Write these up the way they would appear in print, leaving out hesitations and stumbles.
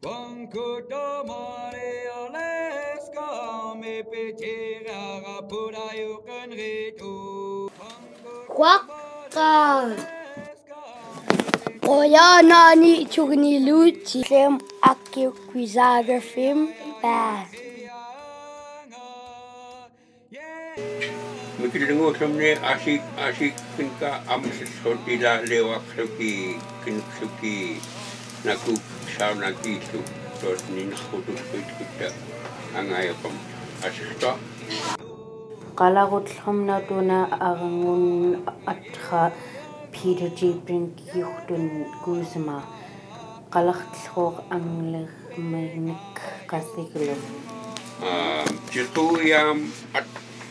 Quackar. Oyana ni chugni luchi film akio quizaga film ba. Mikilingo samne asik kinka amsotila lewak suki naku sauna kitu terus nin khutu kita angayapam asikta Qalaqutlhum natuna arangun atha Peter J. Brink yuhtun Guzma qalaqtlhuq anglermainik qasiglu jituyam at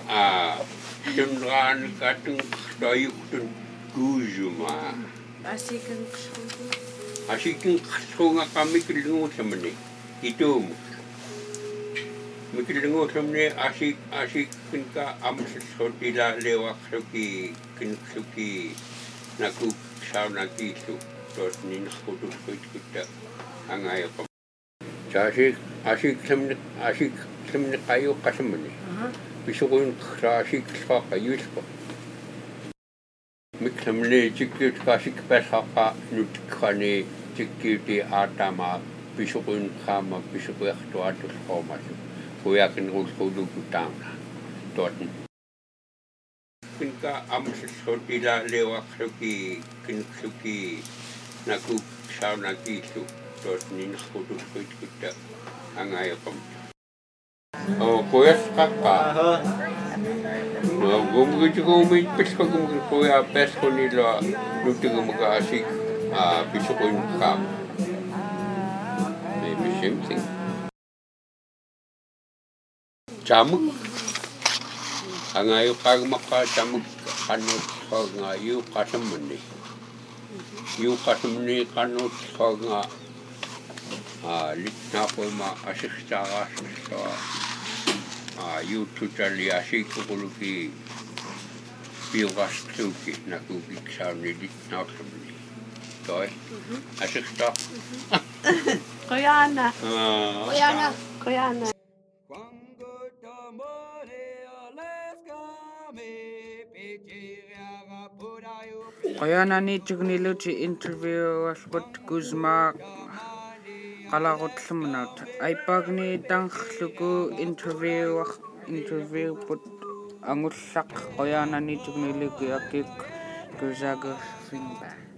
tunran katung dayuhtun Guzma asikin khunga kami kilingo samne itu mikilingo samne asik kinka amsotila lewak suki naku sauna kitu terus nin khutu kita angayapam asik samne kayo kasamne bisugun asik kayo miksamne cikut kasik pesaka nutkane cikiti atama bisugun kama bisugu yaktuatul komas kuyakin ulkudu kutana toten kinka amsotila lewak suki naku sauna kitu terus nin khutu kita angayapam kuyas kakak gumgumit pesko kuya pesko nila nutigo mag-asik bisugun kam maybe same thing camuk angayo kag maka camuk kanot nga yu kasamni kanot nga litna ko ma asik sa YouTube channel asik kuluki biwas tuki nakubik sa nilit na kamni toy asik ta Koyana Qoyana ni chugniluchi interview walqut Guzma qalaquthlumnat aipagni tangkhluku interview put angullaq qoyana ni chugniluku akik kuzaga finba